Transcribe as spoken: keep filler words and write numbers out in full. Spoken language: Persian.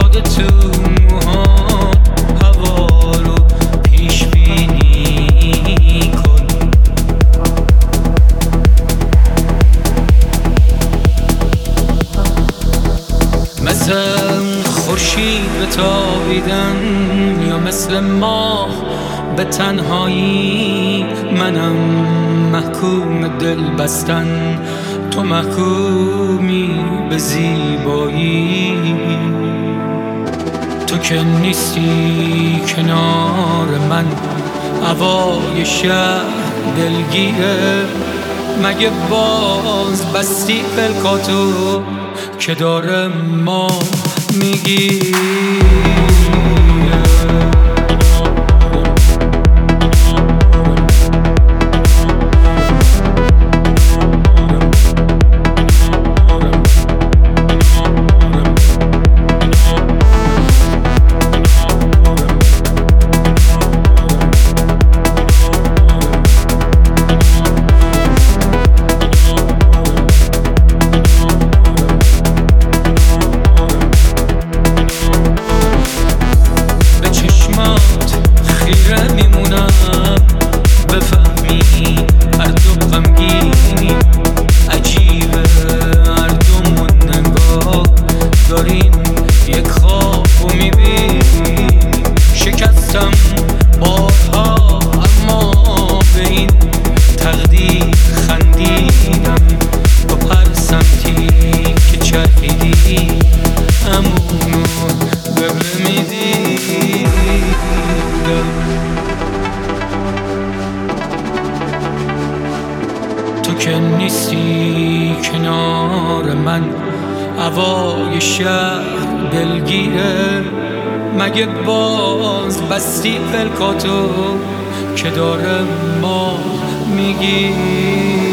باد تو موها هوا رو پیش بینی کن. مثل خورشید به تابیدن یا مثل ماه به تنهایی، منم محکوم دل بستن، تو محکومی به زیبایی. تو که نیستی کنار من، هوای شهر دلگیره. مگه باز بستی پلکاتو که داره ما میگیره؟ تو که نیستی کنار من، هوای شهر دلگیره. مگه باز بستی پلکاتو که داره ما میگی؟